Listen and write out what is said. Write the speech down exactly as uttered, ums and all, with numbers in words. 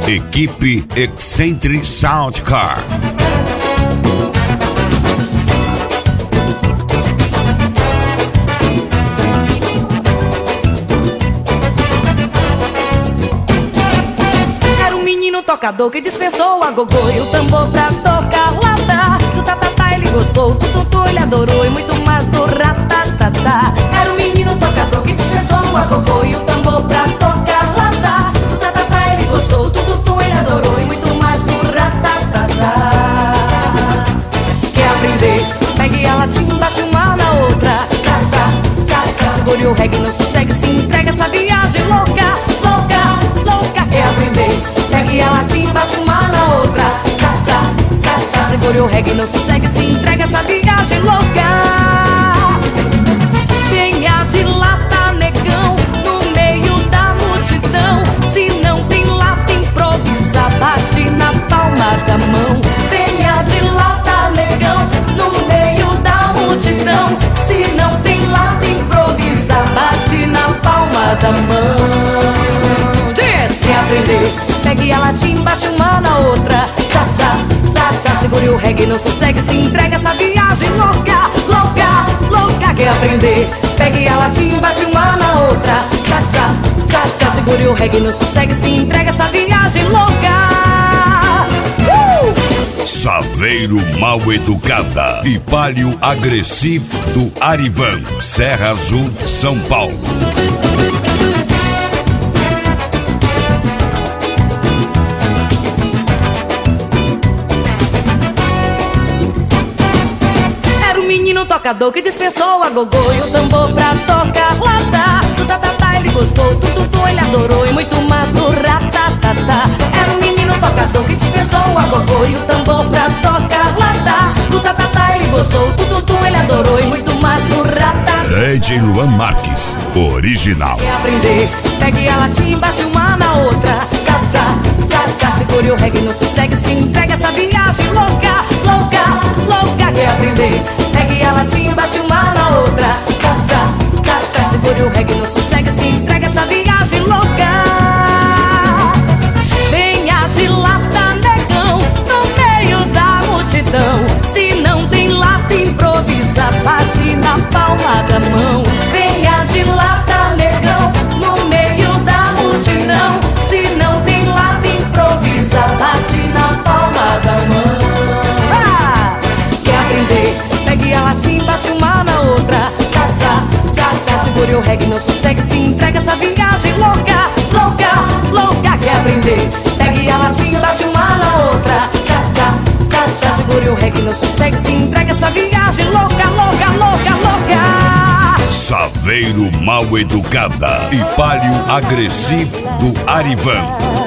Equipe Eccentric Sound Car. Era um menino tocador que dispensou a gogô e o tambor pra tocar lata. Do tatatá ele gostou, do tutu ele adorou e muito mais do ratatatá. Era um menino tocador que dispensou a gogô e o tambor pra tocar lata. Do tatatá ele gostou, do tutu ele adorou e muito mais do ratatatá. Quer aprender? Pegue a latinha, bate uma na outra. Tchá, tchá, tchá, tchá. Segure o reggae, não sossegue, se entrega essa viagem louca, louca, louca. Quer aprender? Pegue a latinha, bate uma na outra. Tchá, tchá, tchá, tchá. Segure o reggae, não sossegue, se entrega essa viagem louca. Venha de lata, negão, no meio da multidão. Se não tem lata, improvisa, bate na palma da mão. Venha de lata, negão, no meio da multidão. Se não tem lata, improvisa, bate na palma da mão. Diz que aprender, pegue a latinha, bate uma na outra. Tchá, tchá, tchá, tchá. Segure o reggae, não sossegue, se entrega essa viagem louca, louca, louca. Quer aprender? Pegue a latinha, bate uma na outra. Tchá, tchá, tchá, tchá. Segure o reggae, não sossegue, se entrega essa viagem louca. uh! Saveiro Mal Educada e Palio Agressivo do Arivan, Serra Azul, São Paulo. Tocador que dispensou a gogô e o tambor pra tocar lata. Do tatatá ele gostou, do tutu ele adorou e muito mais do ratatatá. Era um menino tocador que dispensou a gogô e o tambor pra tocar lata. Do tatatá ele gostou, do tutu ele adorou e muito mais do ratatatá. D J Luan Marques, original. Quer aprender? Pegue a latinha, bate uma na outra. Tchá, tchá, tchá, tchá. Segure o reggae, não sossegue, se entrega essa viagem louca, louca, louca. Quer aprender? Pegue a latinha, bate uma na outra. Tchá, tchá, tchá, tchá. Segure o reggae, não sossegue, se entrega essa viagem louca. Venha de lata, negão, no meio da multidão. Se não tem lata, improvisa, bate na palma da mão. Venha de lata, negão, no meio da multidão. Se não tem lata, improvisa, bate na palma da mão. Ah! Quer aprender? Pegue a latinha, bate uma na outra. Tchá, tchá, tchá, tchá. Segure o reggae, não sossegue, se entrega essa viagem louca, louca, louca. Quer aprender? Pegue a latinha, bate uma na outra. Tchá, tchá, tchá, tchá. Segure o reggae, não sossegue, se entrega essa viagem louca, louca, louca, louca. Saveiro Mal Educada e Palio Agressivo do Arivan.